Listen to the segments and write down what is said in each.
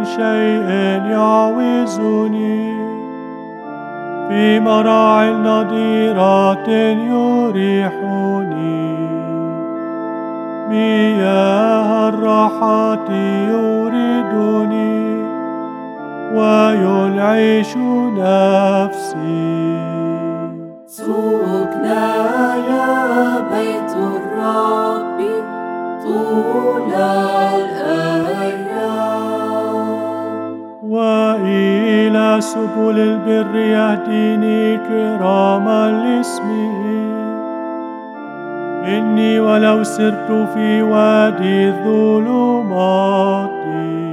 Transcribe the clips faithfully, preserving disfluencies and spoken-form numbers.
شيء يعوزني، في مراع نضيرات يريحني، مياه الراحة يوردني وينعش نفسي. سكنى يا بيت الرب طول الأيام، وإلى سبل البر يهديني كراما لاسمه. إني ولو سرت في وادي الظلمات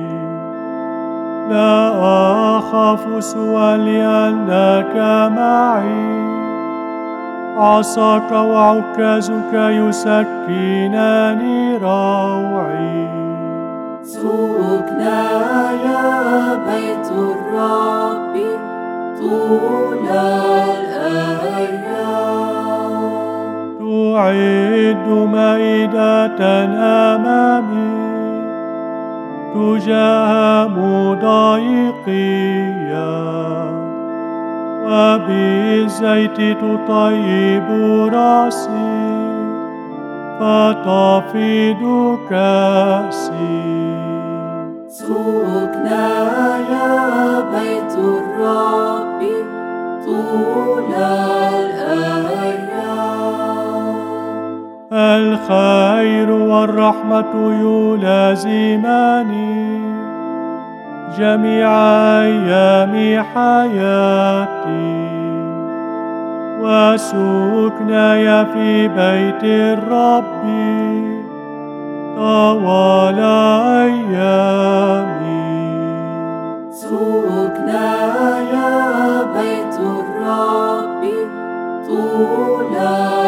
لا أخاف سوى لأنك معي، عصاك وعكازك يسكنان روعي. سكنى يا بيت الرب طول الأيام، تعد مائدة أمامي تجاه مضايقيا، وبالزيت تطيب راسي فتفيض كأسي. سكنى يا بيت الرب طول الأيام، الخير والرحمة يلازماني جميع أيام حياتي، وسكناي في بيت الرب طوال أيامي. سكنى يا بيت الرب طول